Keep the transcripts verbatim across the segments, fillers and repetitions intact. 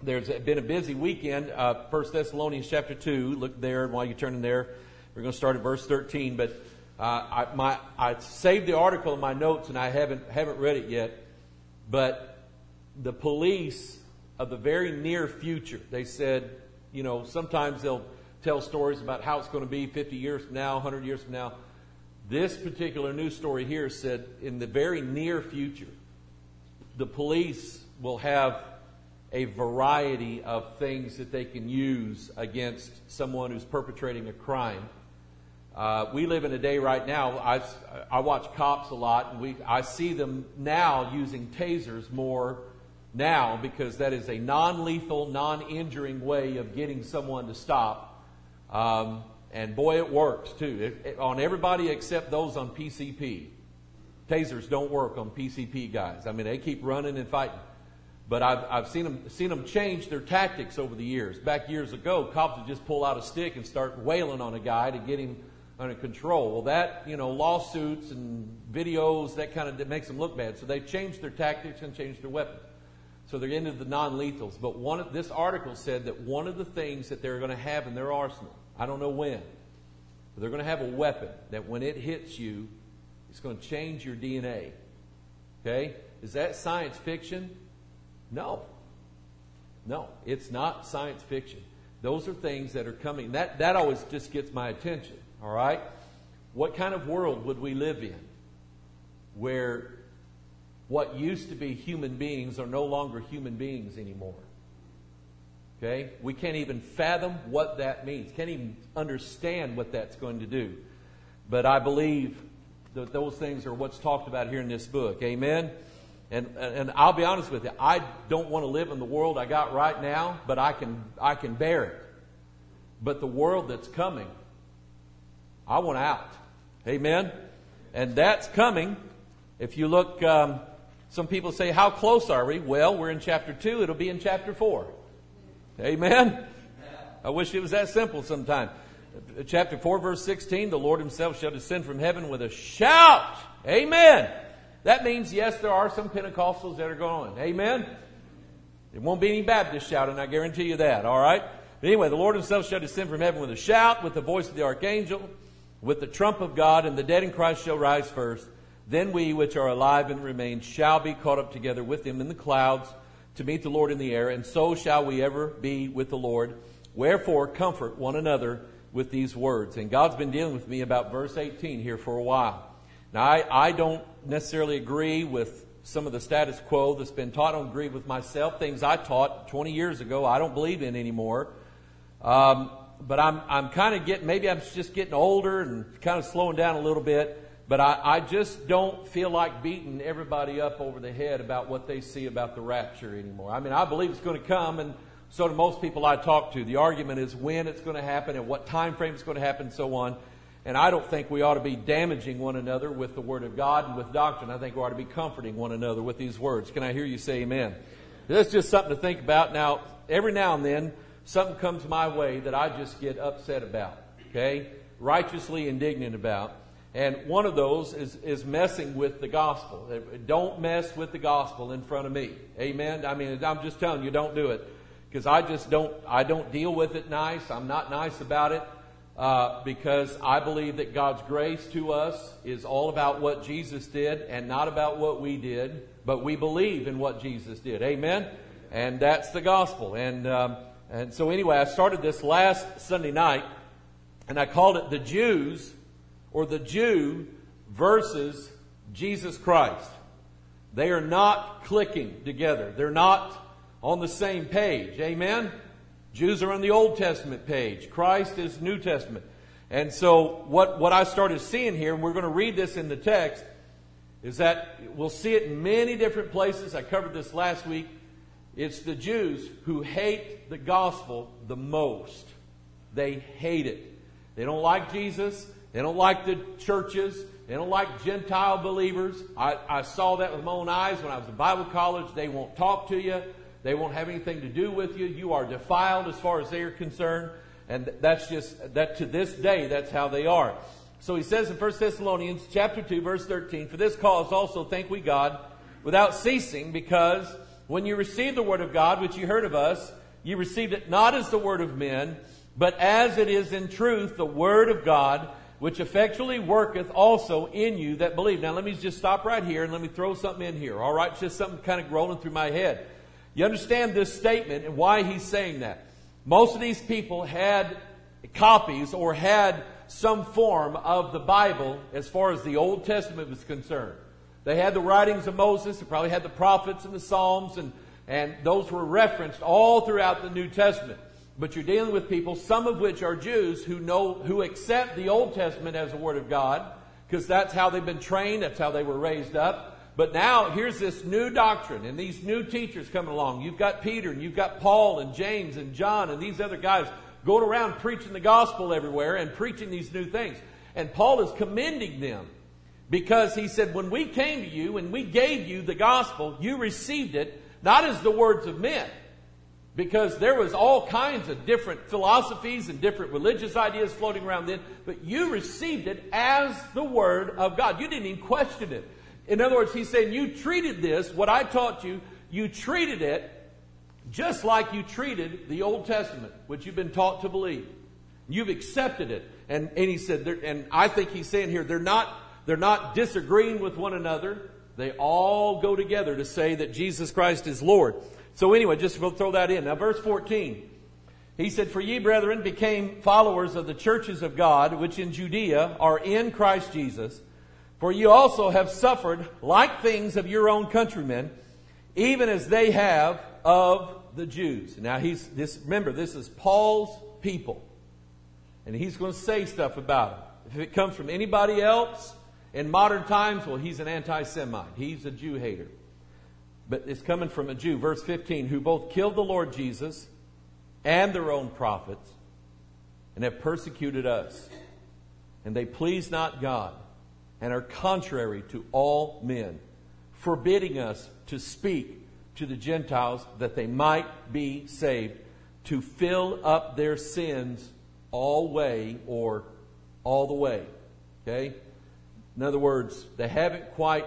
there's been a busy weekend. Uh, First Thessalonians chapter two. Look there, and while you're turning there, we're going to start at verse thirteen. But uh, I, my, I saved the article in my notes, and I haven't haven't read it yet. But the police of the very near future, they said, you know, sometimes they'll tell stories about how it's going to be fifty years from now, one hundred years from now. This particular news story here said in the very near future, the police will have a variety of things that they can use against someone who's perpetrating a crime. Uh, we live in a day right now, I, I watch cops a lot, and we I see them now using tasers more now because that is a non-lethal, non-injuring way of getting someone to stop. Um, and boy, it works too. It, it, on everybody except those on P C P. Tasers don't work on P C P guys. I mean, they keep running and fighting. But I've, I've seen them seen them change their tactics over the years. Back years ago, cops would just pull out a stick and start wailing on a guy to get him under control. Well, that, you know, lawsuits and videos, that kind of that makes them look bad. So they've changed their tactics and changed their weapons. So they're into the non-lethals. But one of, this article said that one of the things that they're going to have in their arsenal, I don't know when, but they're going to have a weapon that when it hits you, it's going to change your D N A. Okay? Is that science fiction? No. No, it's not science fiction. Those are things that are coming. That, that always just gets my attention. All right? What kind of world would we live in where what used to be human beings are no longer human beings anymore? Okay? We can't even fathom what that means. Can't even understand what that's going to do. But I believe that those things are what's talked about here in this book. Amen? And and I'll be honest with you, I don't want to live in the world I got right now, but I can I can bear it. But the world that's coming, I want out. Amen? And that's coming. If you look, um, some people say, how close are we? Well, we're in chapter two. It'll be in chapter four. Amen? I wish it was that simple sometime. Chapter four, verse sixteen, the Lord himself shall descend from heaven with a shout. Amen. That means, yes, there are some Pentecostals that are going. Amen. There won't be any Baptists shouting, I guarantee you that. All right. But anyway, the Lord himself shall descend from heaven with a shout, with the voice of the archangel, with the trump of God, and the dead in Christ shall rise first. Then we which are alive and remain shall be caught up together with him in the clouds to meet the Lord in the air, and so shall we ever be with the Lord. Wherefore, comfort one another with these words. And God's been dealing with me about verse eighteen here for a while. Now, I, I don't necessarily agree with some of the status quo that's been taught. I don't agree with myself. Things I taught twenty years ago, I don't believe in anymore. Um, but I'm I'm kind of getting, maybe I'm just getting older and kind of slowing down a little bit. But I, I just don't feel like beating everybody up over the head about what they see about the rapture anymore. I mean, I believe it's going to come, and so do most people I talk to. The argument is when it's going to happen and what time frame it's going to happen and so on. And I don't think we ought to be damaging one another with the Word of God and with doctrine. I think we ought to be comforting one another with these words. Can I hear you say amen? That's just something to think about. Now, every now and then, something comes my way that I just get upset about. Okay? Righteously indignant about. And one of those is, is messing with the gospel. Don't mess with the gospel in front of me. Amen? I mean, I'm just telling you, don't do it. Because I just don't, I don't deal with it nice. I'm not nice about it. Uh, because I believe that God's grace to us is all about what Jesus did and not about what we did. But we believe in what Jesus did. Amen? And that's the gospel. And, um, and so anyway, I started this last Sunday night. And I called it the Jews, or the Jew versus Jesus Christ. They are not clicking together. They're not on the same page. Amen? Jews are on the Old Testament page. Christ is New Testament. And so what, what I started seeing here, and we're going to read this in the text, is that we'll see it in many different places. I covered this last week. It's the Jews who hate the gospel the most. They hate it. They don't like Jesus. They don't like the churches. They don't like Gentile believers. I, I saw that with my own eyes when I was in Bible college. They won't talk to you. They won't have anything to do with you. You are defiled as far as they are concerned. And that's just, that to this day, that's how they are. So he says in First Thessalonians chapter two, verse thirteen, for this cause also thank we God without ceasing, because when you received the word of God, which you heard of us, you received it not as the word of men, but as it is in truth the word of God, which effectually worketh also in you that believe. Now let me just stop right here and let me throw something in here. All right, it's just something kind of rolling through my head. You understand this statement and why he's saying that. Most of these people had copies or had some form of the Bible as far as the Old Testament was concerned. They had the writings of Moses. They probably had the prophets and the Psalms, and, and those were referenced all throughout the New Testament. But you're dealing with people, some of which are Jews, who know, who accept the Old Testament as the Word of God, because that's how they've been trained, that's how they were raised up. But now here's this new doctrine and these new teachers coming along. You've got Peter and you've got Paul and James and John and these other guys going around preaching the gospel everywhere and preaching these new things. And Paul is commending them because he said, when we came to you and we gave you the gospel, you received it not as the words of men. Because there was all kinds of different philosophies and different religious ideas floating around then. But you received it as the Word of God. You didn't even question it. In other words, he's saying you treated this, what I taught you, you treated it just like you treated the Old Testament, which you've been taught to believe. You've accepted it. And, and he said, and I think he's saying here, they're not, they're not disagreeing with one another. They all go together to say that Jesus Christ is Lord. So anyway, just we'll throw that in. Now verse fourteen. He said, for ye, brethren, became followers of the churches of God, which in Judea are in Christ Jesus. For you also have suffered like things of your own countrymen, even as they have of the Jews. Now he's this. Remember, this is Paul's people. And he's going to say stuff about them. If it comes from anybody else in modern times, well, he's an anti-Semite. He's a Jew hater. But it's coming from a Jew. Verse fifteen, who both killed the Lord Jesus and their own prophets, and have persecuted us. And they please not God, and are contrary to all men, forbidding us to speak to the Gentiles that they might be saved, to fill up their sins all way or all the way. Okay? In other words, they haven't quite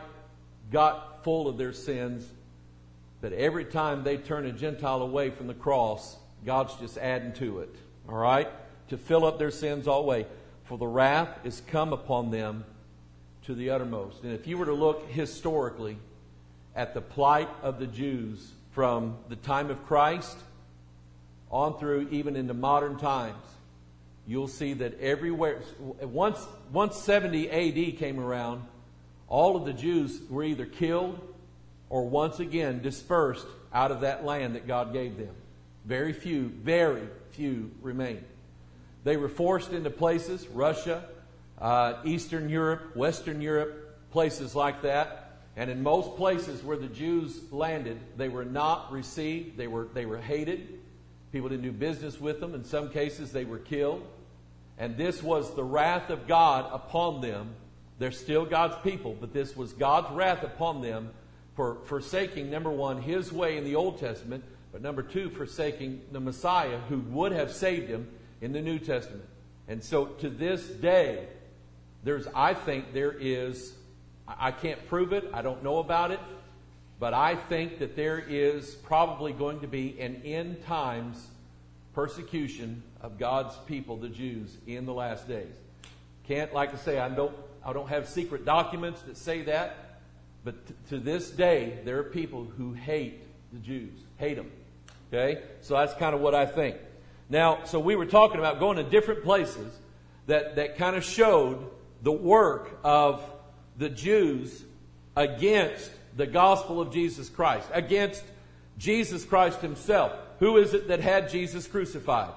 got full of their sins, but every time they turn a Gentile away from the cross, God's just adding to it. All right? To fill up their sins all the way. For the wrath is come upon them to the uttermost. And if you were to look historically at the plight of the Jews from the time of Christ on through even into modern times, you'll see that everywhere, once, once seventy A D came around, all of the Jews were either killed or once again dispersed out of that land that God gave them. Very few, very few remained. They were forced into places, Russia, uh, Eastern Europe, Western Europe, places like that. And in most places where the Jews landed, they were not received. They were, they were hated. People didn't do business with them. In some cases, they were killed. And this was the wrath of God upon them. They're still God's people, but this was God's wrath upon them for forsaking, number one, His way in the Old Testament, but number two, forsaking the Messiah who would have saved him in the New Testament. And so to this day, there's, I think there is, I can't prove it, I don't know about it, but I think that there is probably going to be an end times persecution of God's people, the Jews, in the last days. Can't, like I say, I don't, I don't have secret documents that say that, but t- to this day, there are people who hate the Jews, hate them. Okay? So that's kind of what I think. Now, so we were talking about going to different places that, that kind of showed the work of the Jews against the gospel of Jesus Christ, against Jesus Christ Himself. Who is it that had Jesus crucified?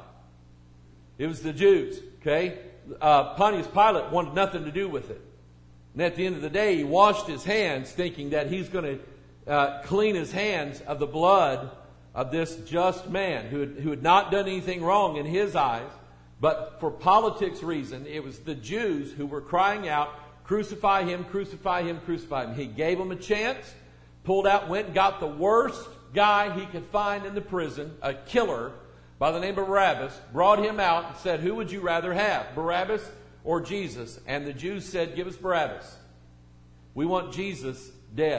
It was the Jews. Okay? Uh, Pontius Pilate wanted nothing to do with it. And at the end of the day, he washed his hands thinking that he's going to uh, clean his hands of the blood of this just man who had, who had not done anything wrong in his eyes. But for politics reason, it was the Jews who were crying out, crucify him, crucify him, crucify him. He gave them a chance, pulled out, went and got the worst guy he could find in the prison, a killer by the name of Barabbas, brought him out and said, who would you rather have, Barabbas or Jesus? And the Jews said, give us Barabbas. We want Jesus dead.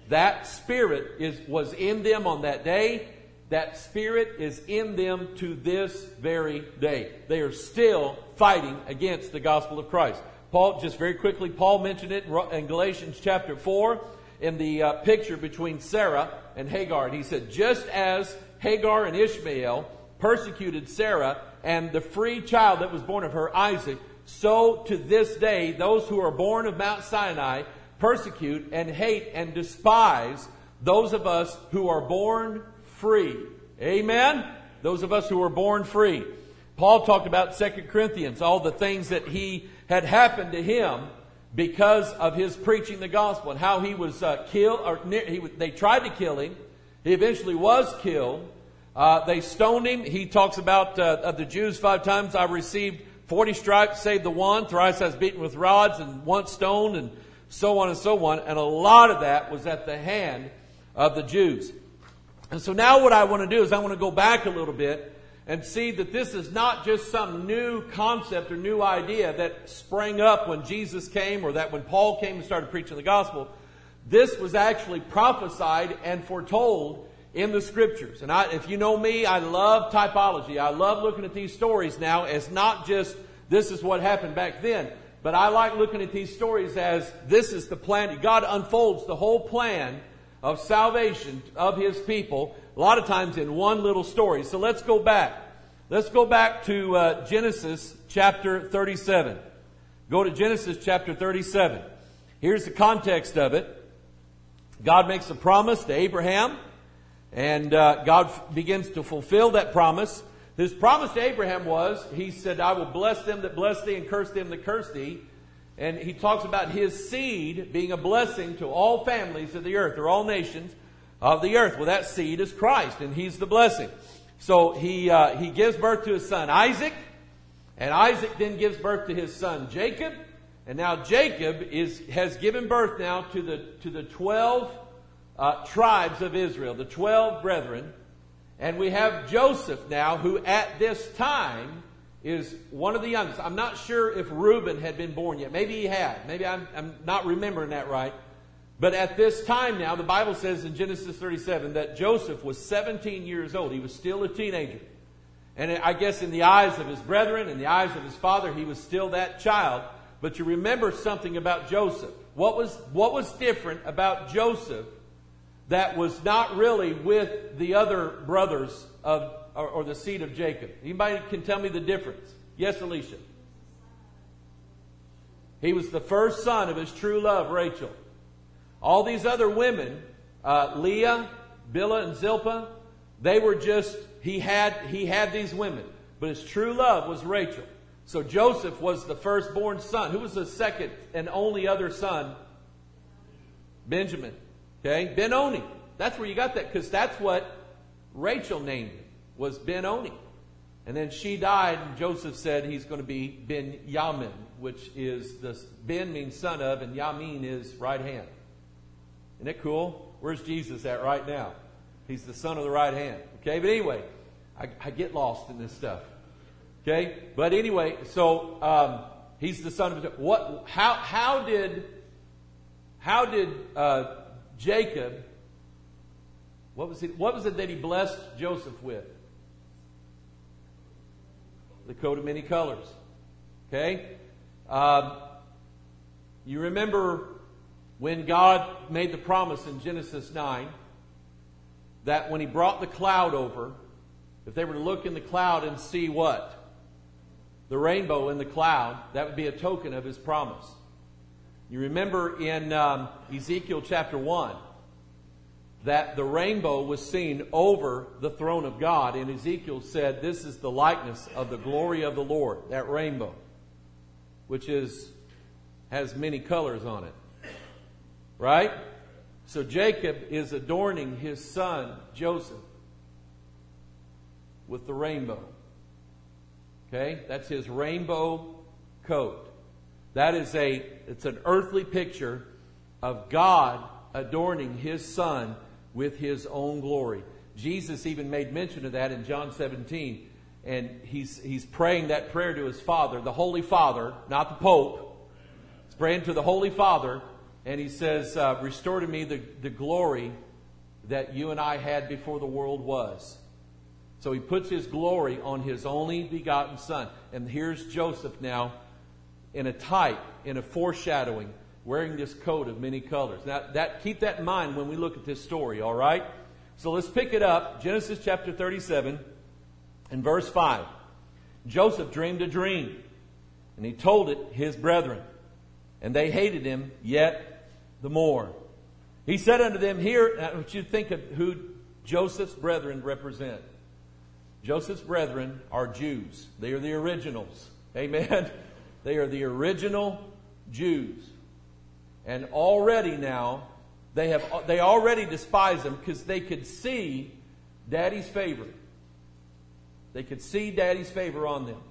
That spirit is was in them on that day. That spirit is in them to this very day. They are still fighting against the gospel of Christ. Paul, just very quickly, Paul mentioned it in Galatians chapter four in the uh, picture between Sarah and Hagar. And he said, just as Hagar and Ishmael persecuted Sarah and the free child that was born of her, Isaac, so to this day, those who are born of Mount Sinai persecute and hate and despise those of us who are born free. Amen? Those of us who are born free. Paul talked about Second Corinthians, all the things that he had happened to him because of his preaching the gospel, and how he was uh, killed, or near, he, they tried to kill him. He eventually was killed. Uh, they stoned him. He talks about uh, of the Jews five times I received forty stripes, save the one. Thrice I was beaten with rods, and once stoned, and so on and so on. And a lot of that was at the hand of the Jews. And so now what I want to do is I want to go back a little bit and see that this is not just some new concept or new idea that sprang up when Jesus came, or that when Paul came and started preaching the gospel. This was actually prophesied and foretold in the Scriptures. And I, if you know me, I love typology. I love looking at these stories now as not just this is what happened back then, but I like looking at these stories as this is the plan. God unfolds the whole plan of salvation of His people, a lot of times in one little story. So let's go back. Let's go back to uh, Genesis chapter thirty-seven. Go to Genesis chapter thirty-seven. Here's the context of it. God makes a promise to Abraham, and uh, God f- begins to fulfill that promise. His promise to Abraham was, He said, I will bless them that bless thee and curse them that curse thee. And He talks about His seed being a blessing to all families of the earth, or all nations of the earth. Well, that seed is Christ, and He's the blessing. So He uh, He gives birth to His son Isaac, and Isaac then gives birth to his son Jacob. And now Jacob is has given birth now to the to the twelve uh, tribes of Israel, the twelve brethren. And we have Joseph now, who at this time is one of the youngest. I'm not sure if Reuben had been born yet. Maybe he had. Maybe I'm, I'm not remembering that right. But at this time now, the Bible says in Genesis thirty-seven that Joseph was seventeen years old. He was still a teenager. And I guess in the eyes of his brethren, in the eyes of his father, he was still that child. But you remember something about Joseph. What was, what was different about Joseph that was not really with the other brothers of or, or the seed of Jacob? Anybody can tell me the difference? Yes, Alicia. He was the first son of his true love, Rachel. All these other women, uh, Leah, Bilhah, and Zilpah, they were just, he had, he had these women. But his true love was Rachel. So Joseph was the firstborn son. Who was the second and only other son? Benjamin. Okay, Ben-Oni. That's where you got that, because that's what Rachel named him, was Ben-Oni. And then she died, and Joseph said he's going to be Ben-Yamin, which is, the Ben means son of, and Yamin is right hand. Isn't it cool? Where's Jesus at right now? He's the son of the right hand. Okay, but anyway, I, I get lost in this stuff. Okay, but anyway, so um, he's the son of what? How how did how did uh, Jacob? What was it? What was it that he blessed Joseph with? The coat of many colors. Okay, um, you remember when God made the promise in Genesis nine that when He brought the cloud over, if they were to look in the cloud and see what? The rainbow in the cloud, that would be a token of His promise. You remember in um, Ezekiel chapter one that the rainbow was seen over the throne of God, and Ezekiel said, this is the likeness of the glory of the Lord, that rainbow, which is has many colors on it. Right? So Jacob is adorning his son Joseph with the rainbow. Okay? That's his rainbow coat. That is a, it's an earthly picture of God adorning His Son with His own glory. Jesus even made mention of that in John seventeen. And he's, he's praying that prayer to His Father, the Holy Father, not the Pope. He's praying to the Holy Father. and he says, uh, restore to me the, the glory that you and I had before the world was. So he puts his glory on his only begotten Son. And here's Joseph now in a type, in a foreshadowing, wearing this coat of many colors. Now, that keep that in mind when we look at this story, all right? So let's pick it up. Genesis chapter thirty-seven and verse five. Joseph dreamed a dream, and he told it his brethren, and they hated him yet the more. He said unto them, here, I want you to think of who Joseph's brethren represent. Joseph's brethren are Jews. They are the originals. Amen. They are the original Jews. And already now, they have they already despise them because they could see Daddy's favor. They could see Daddy's favor on them.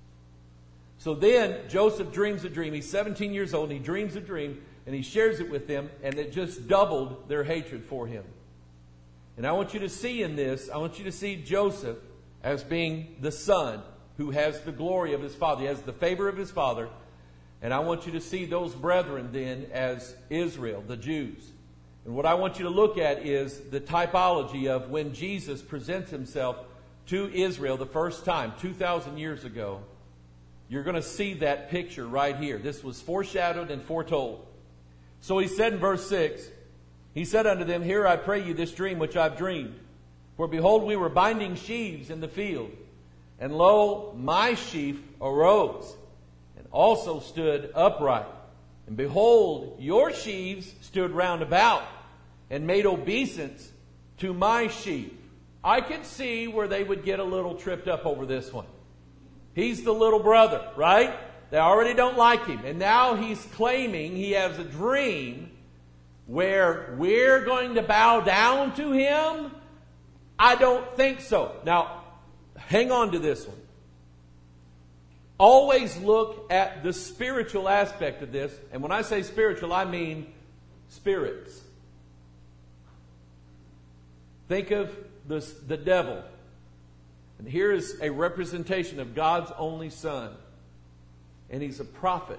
So then Joseph dreams a dream. He's seventeen years old and he dreams a dream and he shares it with them, and it just doubled their hatred for him. And I want you to see in this, I want you to see Joseph as being the son who has the glory of his father. He has the favor of his father. And I want you to see those brethren then as Israel, the Jews. And what I want you to look at is the typology of when Jesus presents himself to Israel the first time, two thousand years ago. You're going to see that picture right here. This was foreshadowed and foretold. So he said in verse six, he said unto them, hear I pray you this dream which I've dreamed. For behold, we were binding sheaves in the field, and lo, my sheaf arose, and also stood upright. And behold, your sheaves stood round about, and made obeisance to my sheaf. I could see where they would get a little tripped up over this one. He's the little brother, right? They already don't like him. And now he's claiming he has a dream where we're going to bow down to him. I don't think so. Now, hang on to this one. Always look at the spiritual aspect of this. And when I say spiritual, I mean spirits. Think of the, the devil. And here is a representation of God's only Son. And he's a prophet.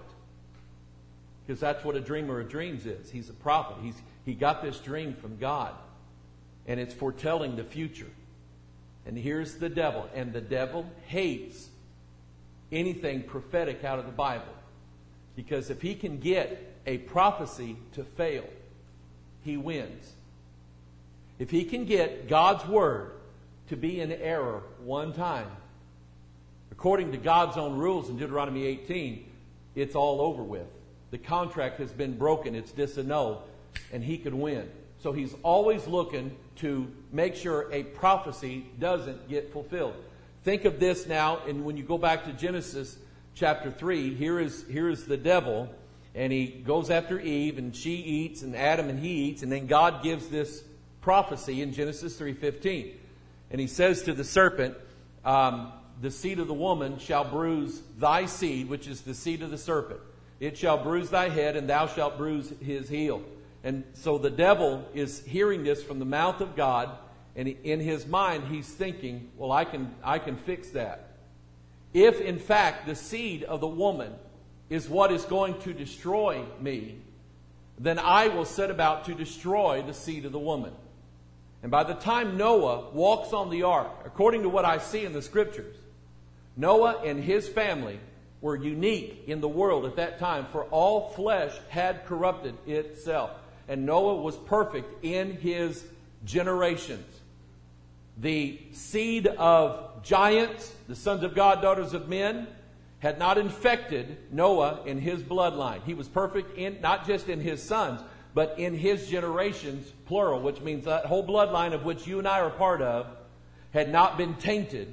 Because that's what a dreamer of dreams is. He's a prophet. He's, he got this dream from God. And it's foretelling the future. And here's the devil. And the devil hates anything prophetic out of the Bible. Because if he can get a prophecy to fail, he wins. If he can get God's word to be in error one time, according to God's own rules in Deuteronomy eighteen, it's all over with. The contract has been broken, it's disannulled, and he could win. So he's always looking to make sure a prophecy doesn't get fulfilled. Think of this now, and when you go back to Genesis chapter three, here is, here is the devil, and he goes after Eve, and she eats, and Adam and he eats, and then God gives this prophecy in Genesis three fifteen. And he says to the serpent, um, the seed of the woman shall bruise thy seed, which is the seed of the serpent. It shall bruise thy head, and thou shalt bruise his heel. And so the devil is hearing this from the mouth of God, and in his mind he's thinking, well, I can, I can fix that. If in fact the seed of the woman is what is going to destroy me, then I will set about to destroy the seed of the woman. And by the time Noah walks on the ark, according to what I see in the scriptures, Noah and his family were unique in the world at that time, for all flesh had corrupted itself. And Noah was perfect in his generations. The seed of giants, the sons of God, daughters of men, had not infected Noah in his bloodline. He was perfect in not just in his sons, but in his generations, plural, which means that whole bloodline of which you and I are part of had not been tainted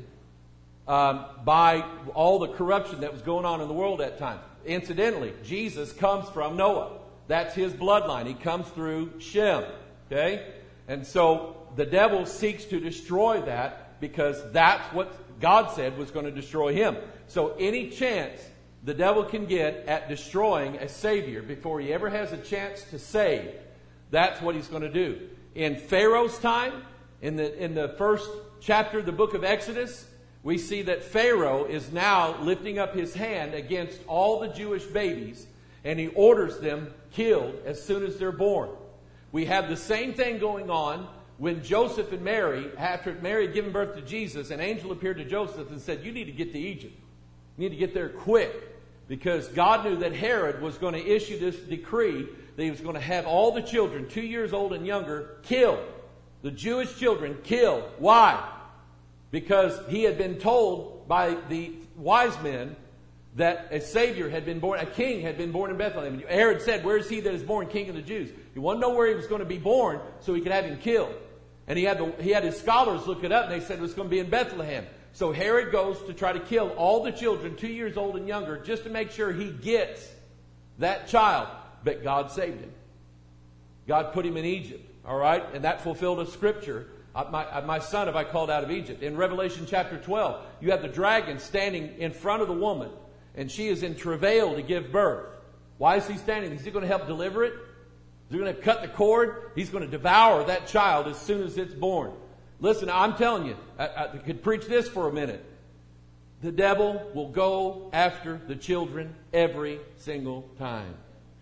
um, by all the corruption that was going on in the world at that time. Incidentally, Jesus comes from Noah. That's his bloodline. He comes through Shem. Okay? And so the devil seeks to destroy that because that's what God said was going to destroy him. So any chance the devil can get at destroying a Savior before he ever has a chance to save, that's what he's going to do. In Pharaoh's time, in the, in the first chapter of the book of Exodus, we see that Pharaoh is now lifting up his hand against all the Jewish babies. and he orders them killed as soon as they're born. We have the same thing going on when Joseph and Mary, after Mary had given birth to Jesus, an angel appeared to Joseph and said, you need to get to Egypt. You need to get there quick, because God knew that Herod was going to issue this decree that he was going to have all the children, two years old and younger, killed. The Jewish children killed. Why? Because he had been told by the wise men that a Savior had been born, a king had been born in Bethlehem. And Herod said, where is he that is born king of the Jews? He wanted to know where he was going to be born so he could have him killed. And he had, the, he had his scholars look it up, and they said it was going to be in Bethlehem. So Herod goes to try to kill all the children, two years old and younger, just to make sure he gets that child. But God saved him. God put him in Egypt. All right? And that fulfilled a scripture. Uh, my, uh, my son have I called out of Egypt. In Revelation chapter twelve, you have the dragon standing in front of the woman, and she is in travail to give birth. Why is he standing? Is he going to help deliver it? Is he going to cut the cord? He's going to devour that child as soon as it's born. Listen, I'm telling you, I, I could preach this for a minute. The devil will go after the children every single time.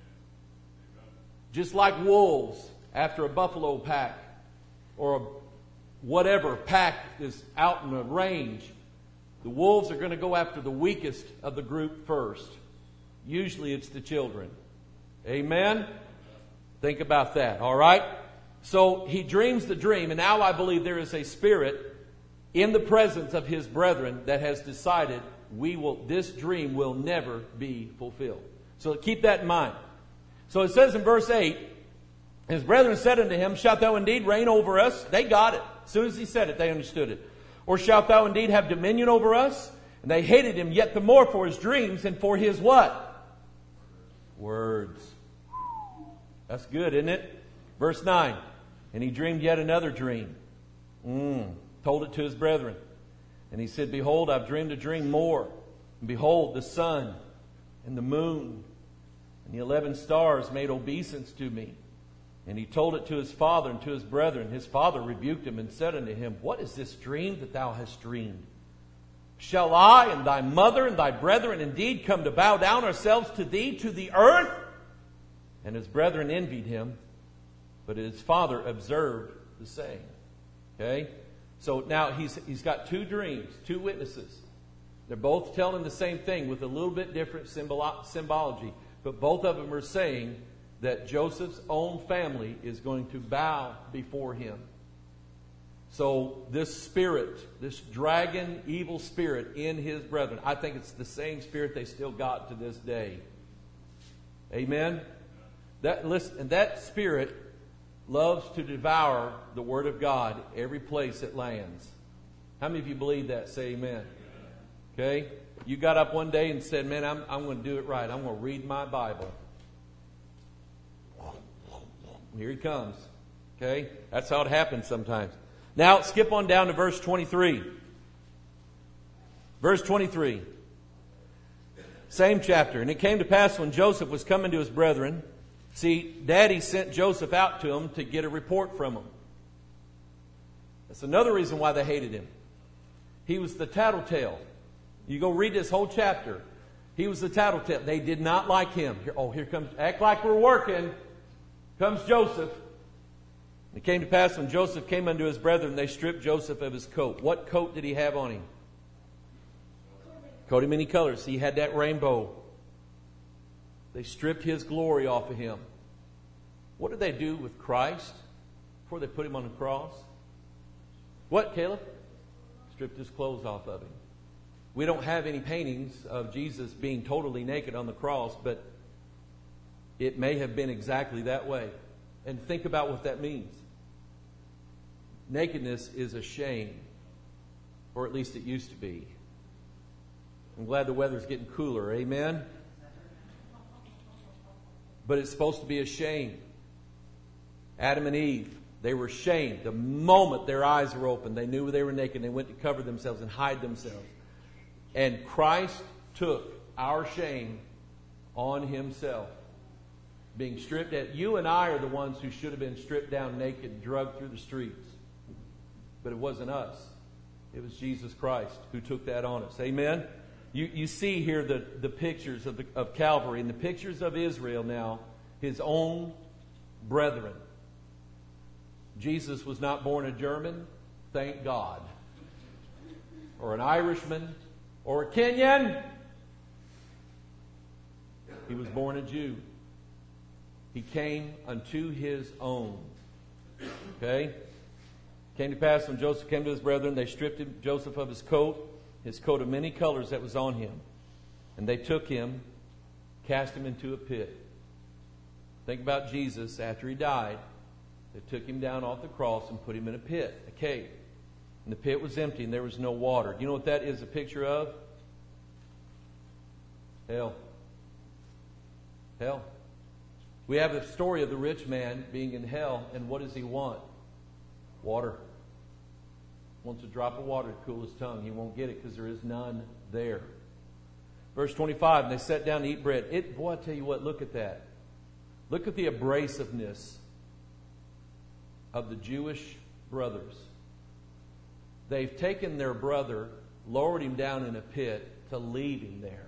Just like wolves after a buffalo pack or a whatever pack is out in the range, the wolves are going to go after the weakest of the group first. Usually it's the children. Amen? Think about that, all right? So he dreams the dream, and now I believe there is a spirit in the presence of his brethren that has decided we will. This dream will never be fulfilled. So keep that in mind. So it says in verse eight, his brethren said unto him, shalt thou indeed reign over us? They got it. As soon as he said it, they understood it. Or shalt thou indeed have dominion over us? And they hated him yet the more for his dreams and for his what? Words. That's good, isn't it? Verse nine. And he dreamed yet another dream. Mm, told it to his brethren. And he said, behold, I've dreamed a dream more. And behold, the sun and the moon and the eleven stars made obeisance to me. And he told it to his father and to his brethren. His father rebuked him and said unto him, what is this dream that thou hast dreamed? Shall I and thy mother and thy brethren indeed come to bow down ourselves to thee, to the earth? And his brethren envied him, but his father observed the saying. Okay? So now he's he's got two dreams, two witnesses. They're both telling the same thing with a little bit different symbolo- symbology. But both of them are saying that Joseph's own family is going to bow before him. So this spirit, this dragon, evil spirit in his brethren, I think it's the same spirit they still got to this day. Amen? That, listen, and that spirit loves to devour the Word of God every place it lands. How many of you believe that? Say amen. Okay? You got up one day and said, man, I'm, I'm going to do it right. I'm going to read my Bible. Here he comes. Okay? That's how it happens sometimes. Now, skip on down to verse twenty-three. Verse twenty-three. Same chapter. And it came to pass when Joseph was coming to his brethren. See, Daddy sent Joseph out to them to get a report from them. That's another reason why they hated him. He was the tattletale. You go read this whole chapter. He was the tattletale. They did not like him. Here, oh, here comes, act like we're working. Comes Joseph. It came to pass when Joseph came unto his brethren, they stripped Joseph of his coat. What coat did he have on him? Coat of many colors. He had that rainbow. They stripped his glory off of him. What did they do with Christ before they put him on the cross? What, Caleb? Stripped his clothes off of him. We don't have any paintings of Jesus being totally naked on the cross, but it may have been exactly that way. And think about what that means. Nakedness is a shame, or at least it used to be. I'm glad the weather's getting cooler. Amen? But it's supposed to be a shame. Adam and Eve, they were shamed. The moment their eyes were open, they knew they were naked. They went to cover themselves and hide themselves. And Christ took our shame on himself. Being stripped at. You and I are the ones who should have been stripped down naked, drugged through the streets. But it wasn't us. It was Jesus Christ who took that on us. Amen? You, you see here the, the pictures of, the, of Calvary and the pictures of Israel now, his own brethren. Jesus was not born a German, thank God. Or an Irishman, or a Kenyan. He was born a Jew. He came unto his own. Okay? Came to pass when Joseph came to his brethren, they stripped him, Joseph of his coat, his coat of many colors that was on him. And they took him, cast him into a pit. Think about Jesus after he died. They took him down off the cross and put him in a pit, a cave. And the pit was empty and there was no water. You know what that is a picture of? Hell. Hell. We have the story of the rich man being in hell, and what does he want? Water. Wants a drop of water to cool his tongue. He won't get it because there is none there. Verse twenty-five, and they sat down to eat bread. It, boy, I tell you what, look at that. Look at the abrasiveness of the Jewish brothers. They've taken their brother, lowered him down in a pit to leave him there.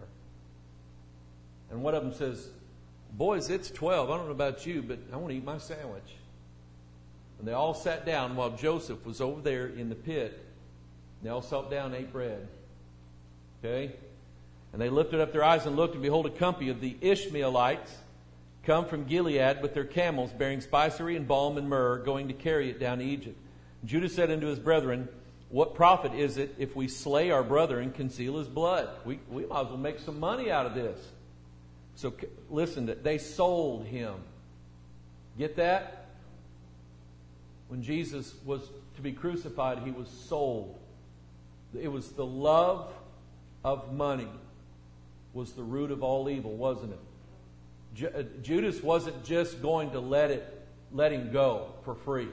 And one of them says, boys, it's twelve. I don't know about you, but I want to eat my sandwich. And they all sat down while Joseph was over there in the pit. And they all sat down and ate bread. Okay? And they lifted up their eyes and looked, and behold, a company of the Ishmaelites come from Gilead with their camels, bearing spicery and balm and myrrh, going to carry it down to Egypt. And Judah said unto his brethren, what profit is it if we slay our brother and conceal his blood? We, we might as well make some money out of this. So listen, they sold him. Get that? When Jesus was to be crucified, he was sold. It was the love of money was the root of all evil, wasn't it? Ju- Judas wasn't just going to let it let him go for free.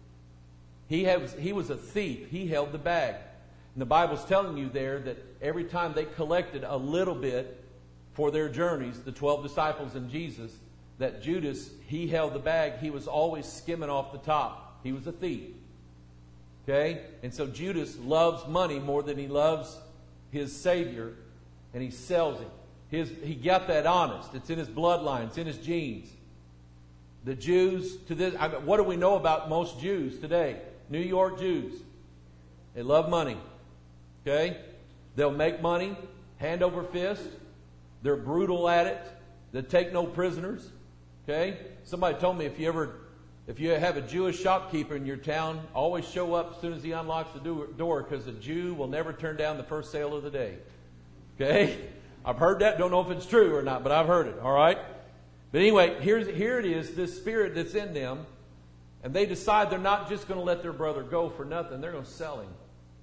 He had, he was a thief. He held the bag. And the Bible's telling you there that every time they collected a little bit for their journeys, the twelve disciples and Jesus, that Judas, he held the bag. He was always skimming off the top. He was a thief. Okay? And so Judas loves money more than he loves his Savior, and he sells him. His, he got that honest. It's in his bloodline. It's in his genes. The Jews, to this, I mean, what do we know about most Jews today? New York Jews. They love money. Okay? They'll make money, hand over fist. They're brutal at it. They take no prisoners. Okay? Somebody told me if you ever, if you have a Jewish shopkeeper in your town, always show up as soon as he unlocks the door, because a Jew will never turn down the first sale of the day. Okay? I've heard that. Don't know if it's true or not, but I've heard it. All right? But anyway, here's, here it is, this spirit that's in them, and they decide they're not just going to let their brother go for nothing. They're going to sell him.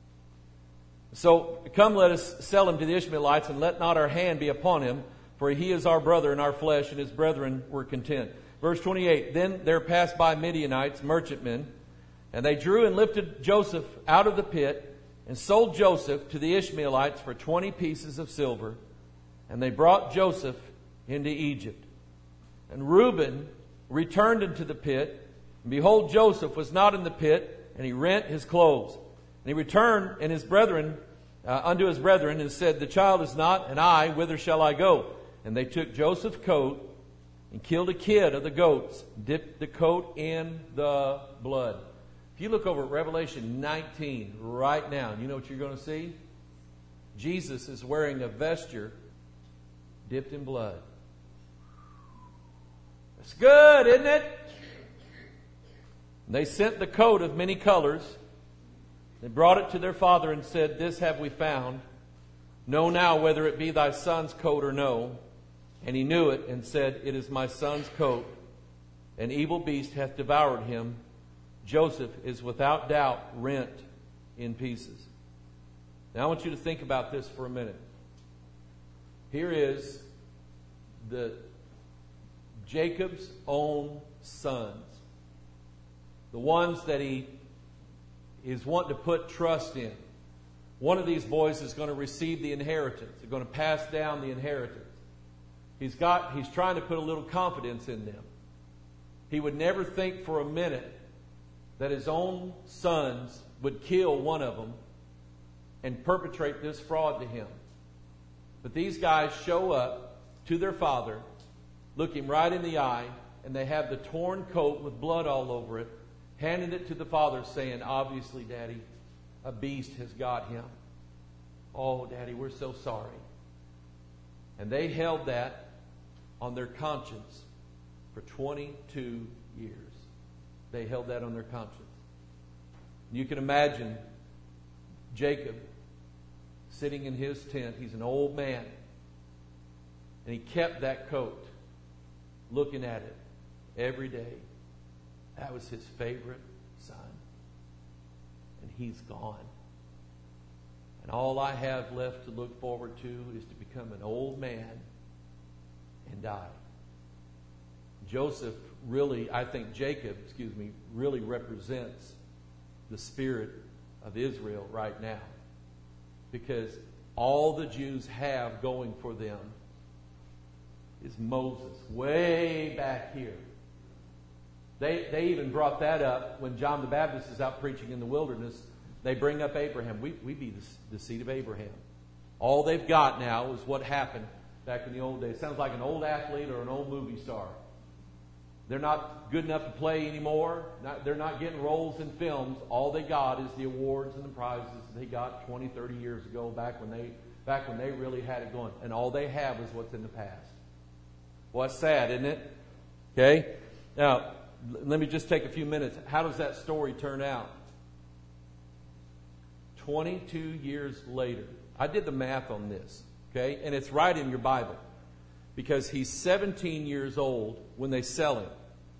So, come let us sell him to the Ishmaelites, and let not our hand be upon him, for he is our brother and our flesh, and his brethren were content. Verse twenty-eight, then there passed by Midianites, merchantmen, and they drew and lifted Joseph out of the pit, and sold Joseph to the Ishmaelites for twenty pieces of silver, and they brought Joseph into Egypt. And Reuben returned into the pit, and behold, Joseph was not in the pit, and he rent his clothes. And he returned and his brethren uh, unto his brethren, and said, the child is not, and I, whither shall I go? And they took Joseph's coat and killed a kid of the goats, dipped the coat in the blood. If you look over at Revelation nineteen right now, you know what you're going to see? Jesus is wearing a vesture dipped in blood. It's good, isn't it? And they sent the coat of many colors. They brought it to their father and said, this have we found. Know now whether it be thy son's coat or no. And he knew it and said, it is my son's coat. An evil beast hath devoured him. Joseph is without doubt rent in pieces. Now I want you to think about this for a minute. Here is the Jacob's own sons. The ones that he is wanting to put trust in. One of these boys is going to receive the inheritance. They're going to pass down the inheritance. He's got, he's trying to put a little confidence in them. He would never think for a minute that his own sons would kill one of them and perpetrate this fraud to him. But these guys show up to their father, look him right in the eye, and they have the torn coat with blood all over it, handed it to the father saying, obviously, Daddy, a beast has got him. Oh, Daddy, we're so sorry. And they held that on their conscience for twenty-two years. They held that on their conscience. You can imagine Jacob sitting in his tent. He's an old man. And he kept that coat, looking at it every day. That was his favorite son. And he's gone. And all I have left to look forward to is to become an old man and die. Joseph really, I think Jacob, excuse me, really represents the spirit of Israel right now. Because all the Jews have going for them is Moses, way back here. They, they even brought that up when John the Baptist is out preaching in the wilderness. They bring up Abraham. We, we be the, the seed of Abraham. All they've got now is what happened back in the old days. Sounds like an old athlete or an old movie star. They're not good enough to play anymore. Not, they're not getting roles in films. All they got is the awards and the prizes they got twenty, thirty years ago, back when they back when they really had it going. And all they have is what's in the past. Well, that's sad, isn't it? Okay? Now, let me just take a few minutes. How does that story turn out? twenty-two years later. I did the math on this, okay? And it's right in your Bible. Because he's seventeen years old when they sell him.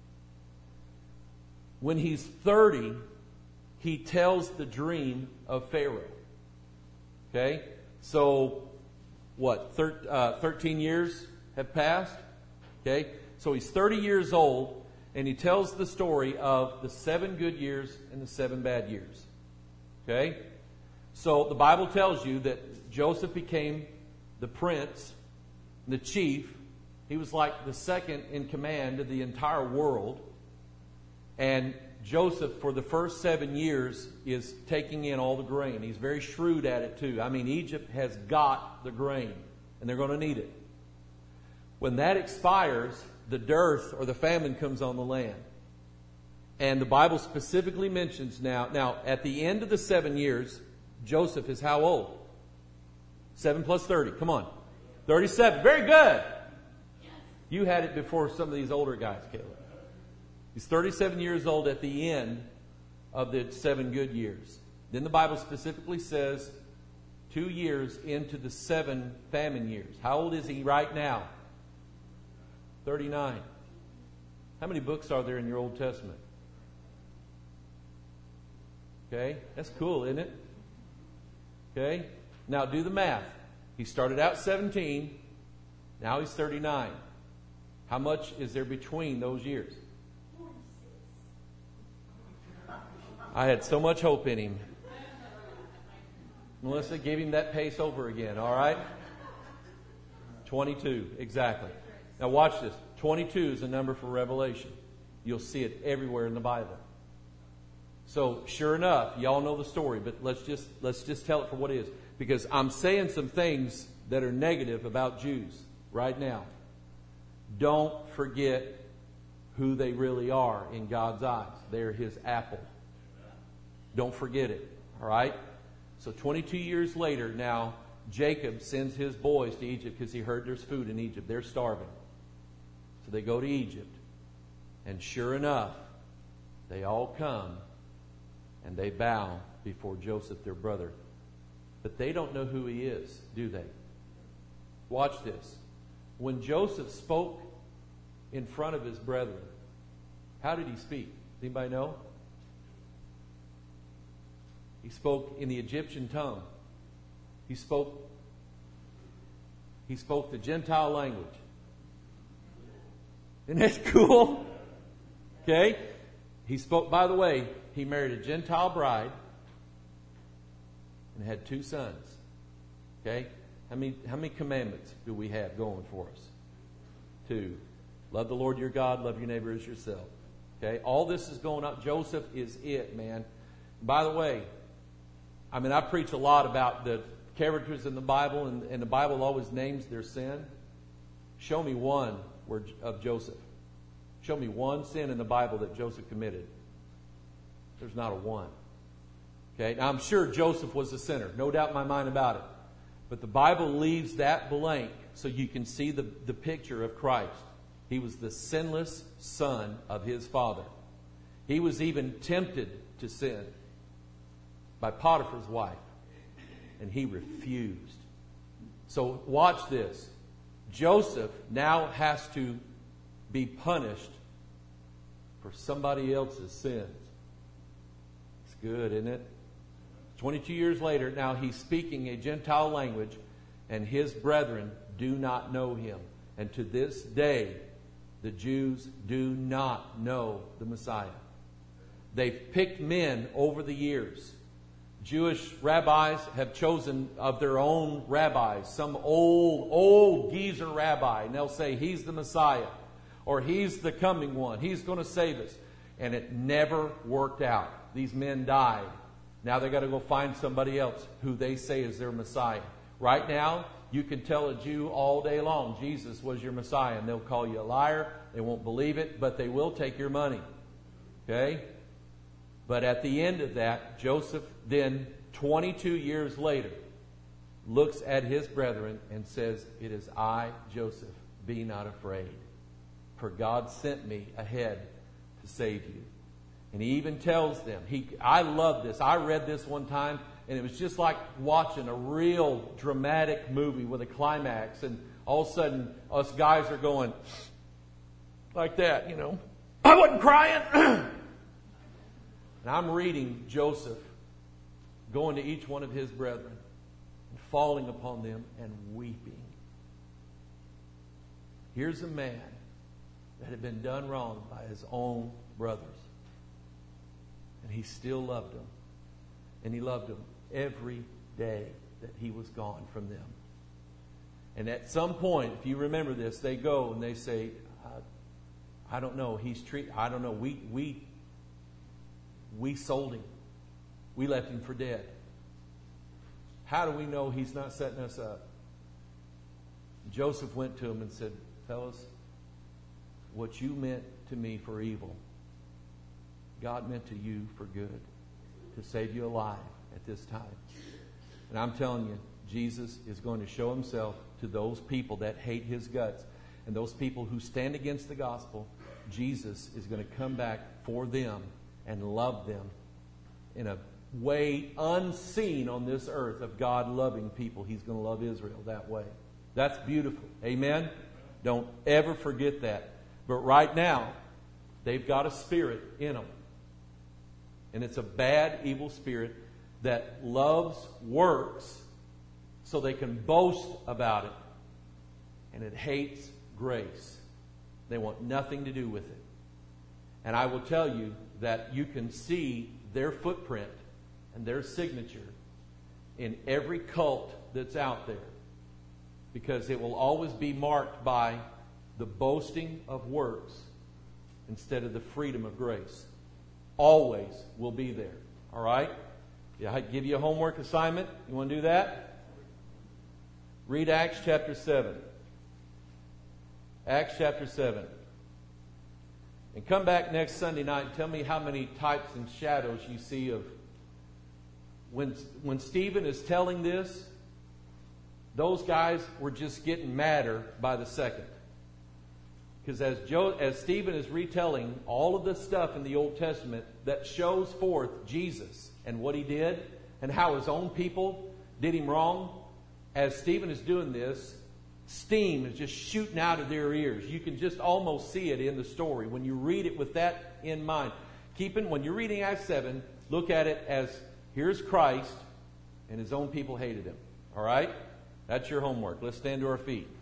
When he's thirty, he tells the dream of Pharaoh. Okay? So, what? Thir- uh, thirteen years have passed? Okay? So he's thirty years old, and he tells the story of the seven good years and the seven bad years. Okay? So the Bible tells you that Joseph became the prince, the chief. He was like the second in command of the entire world. And Joseph, for the first seven years, is taking in all the grain. He's very shrewd at it too. I mean, Egypt has got the grain, and they're going to need it. When that expires, the dearth or the famine comes on the land. And the Bible specifically mentions now, now at the end of the seven years, Joseph is how old? Seven plus thirty. Come on. thirty-seven. Very good. You had it before some of these older guys, Caleb. He's thirty-seven years old at the end of the seven good years. Then the Bible specifically says two years into the seven famine years. How old is he right now? thirty-nine. How many books are there in your Old Testament? Okay, that's cool, isn't it? Okay, now do the math. He started out seventeen, now he's thirty-nine. How much is there between those years? I had so much hope in him. Melissa, give him that pace over again, all right? twenty-two, exactly. Now watch this. twenty-two is a number for Revelation. You'll see it everywhere in the Bible. So, sure enough, y'all know the story, but let's just let's just tell it for what it is. Because I'm saying some things that are negative about Jews right now. Don't forget who they really are in God's eyes. They're His apple. Don't forget it. All right? So twenty-two years later, now Jacob sends his boys to Egypt because he heard there's food in Egypt. They're starving. So they go to Egypt. And sure enough, they all come and they bow before Joseph, their brother. But they don't know who he is, do they? Watch this. When Joseph spoke in front of his brethren, how did he speak? Does anybody know? He spoke in the Egyptian tongue. He spoke he spoke the Gentile language. Isn't that cool? Okay? He spoke, by the way, he married a Gentile bride and had two sons. Okay? How many, how many commandments do we have going for us? Two. Love the Lord your God, love your neighbor as yourself. Okay? All this is going up. Joseph is it, man. By the way, I mean, I preach a lot about the characters in the Bible, and, and the Bible always names their sin. Show me one where, of Joseph. Show me one sin in the Bible that Joseph committed. There's not a one. Okay, now I'm sure Joseph was a sinner, no doubt in my mind about it. But the Bible leaves that blank so you can see the, the picture of Christ. He was the sinless son of his father. He was even tempted to sin by Potiphar's wife, and he refused. So watch this. Joseph now has to be punished for somebody else's sins. It's good, isn't it? twenty-two years later, now he's speaking a Gentile language, and his brethren do not know him. And to this day, the Jews do not know the Messiah. They've picked men over the years. Jewish rabbis have chosen of their own rabbis, some old, old geezer rabbi, and they'll say, he's the Messiah, or he's the coming one, he's going to save us. And it never worked out. These men died. Now they've got to go find somebody else who they say is their Messiah. Right now, you can tell a Jew all day long, Jesus was your Messiah, and they'll call you a liar. They won't believe it, but they will take your money. Okay? But at the end of that, Joseph then, twenty-two years later, looks at his brethren and says, it is I, Joseph, be not afraid. For God sent me ahead to save you. And he even tells them, he, I love this. I read this one time, and it was just like watching a real dramatic movie with a climax. And all of a sudden, us guys are going like that, you know. I wasn't crying. And I'm reading Joseph going to each one of his brethren and falling upon them and weeping. Here's a man that had been done wrong by his own brothers. And he still loved them. And he loved them every day that he was gone from them. And at some point, if you remember this, they go and they say, I don't know, he's treat I don't know, we we we sold him. We left him for dead. How do we know he's not setting us up? Joseph went to him and said, fellas, what you meant to me for evil, God meant to you for good, to save you alive at this time. And I'm telling you, Jesus is going to show himself to those people that hate his guts. And those people who stand against the gospel, Jesus is going to come back for them and love them in a way unseen on this earth of God loving people. He's going to love Israel that way. That's beautiful. Amen? Don't ever forget that. But right now, they've got a spirit in them. And it's a bad, evil spirit that loves works so they can boast about it. And it hates grace. They want nothing to do with it. And I will tell you that you can see their footprint and their signature in every cult that's out there. Because it will always be marked by the boasting of works instead of the freedom of grace. Always will be there. All right? Yeah, I give you a homework assignment. You want to do that? Read Acts chapter seven. Acts chapter seven. And come back next Sunday night and tell me how many types and shadows you see of when, when Stephen is telling this, those guys were just getting madder by the second. Because as, Joe, as Stephen is retelling all of the stuff in the Old Testament that shows forth Jesus and what he did and how his own people did him wrong, as Stephen is doing this, steam is just shooting out of their ears. You can just almost see it in the story when you read it with that in mind. Keeping, when you're reading Acts seven, look at it as here's Christ and his own people hated him. All right? That's your homework. Let's stand to our feet.